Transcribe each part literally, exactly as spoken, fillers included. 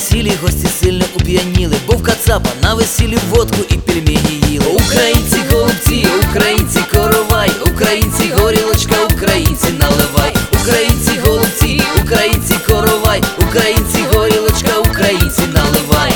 весіллі гості сильно уп'яніли, бо в кацапа на весіллі водку і пельмені їли. Українці голубці, українці коровай, українці горілочка, українці наливай. Українці голубці, українці коровай, українці горілочка, українці наливай.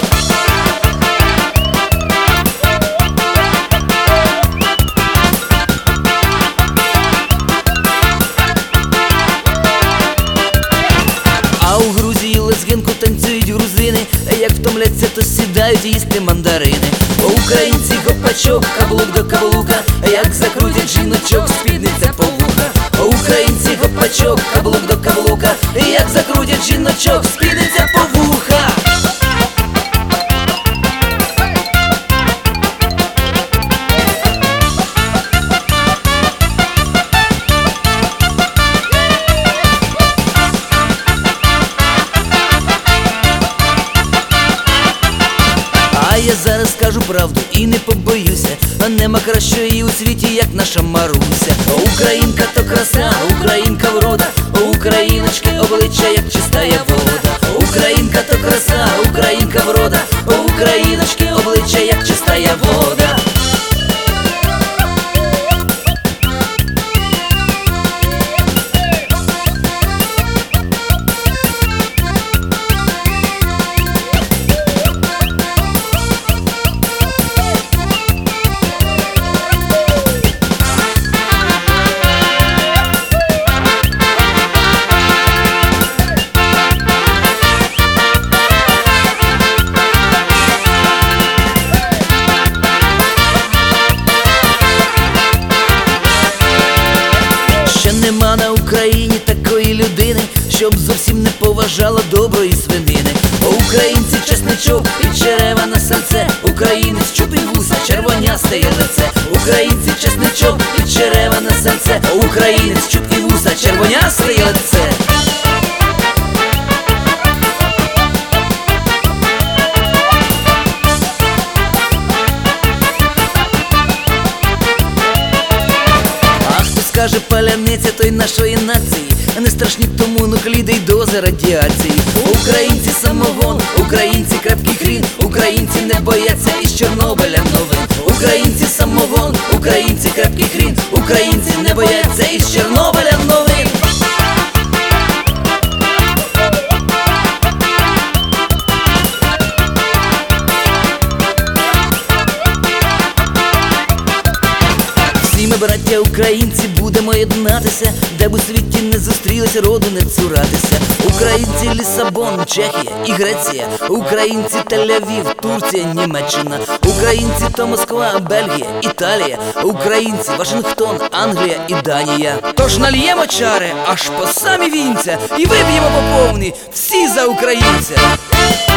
А у Грузії лезгинку танцюють грузини, як втомляться, то сідають їсти мандарини. Українці гопачок, каблук до каблука, як закрутять жіночок, спідниця по вуха. Українці гопачок, каблук до каблука, як закрутять жіночок, спідниця по вуха. А я зараз скажу правду і не побоюся, а нема кращої у світі, як наша Маруся. Українка то краса, українка врода, україночки обличчя, як чистая вода. Українка то краса, українка врода, україночки обличчя, як чистая вода. Нема на Україні такої людини, щоб зовсім не поважала доброї свинини. Українці чесничок і черева на сальце, українець чубить вуса, червонясте є лице. Українці чесничок і черева на сальце, українець чуб і вуса, червонясте є лице. Каже паляниця той нашої нації, не страшні тому нукліди й дози радіації. Українці самогон, українці крепкий хрін, українці не бояться із Чорнобиля новин. Українці самогон, українці крепкий хрін, українці не бояться із Чорнобиля новин. Ми, браття українці, будемо єднатися, де б у світі не зустрілися, роду не цуратися. Українці Лісабон, Чехія і Греція, українці Тель-Авів, Турція, Німеччина. Українці то Москва, Бельгія, Італія, українці Вашингтон, Англія і Данія. Тож нальємо чари аж по самі вінця і вип'ємо по повній всі за українця.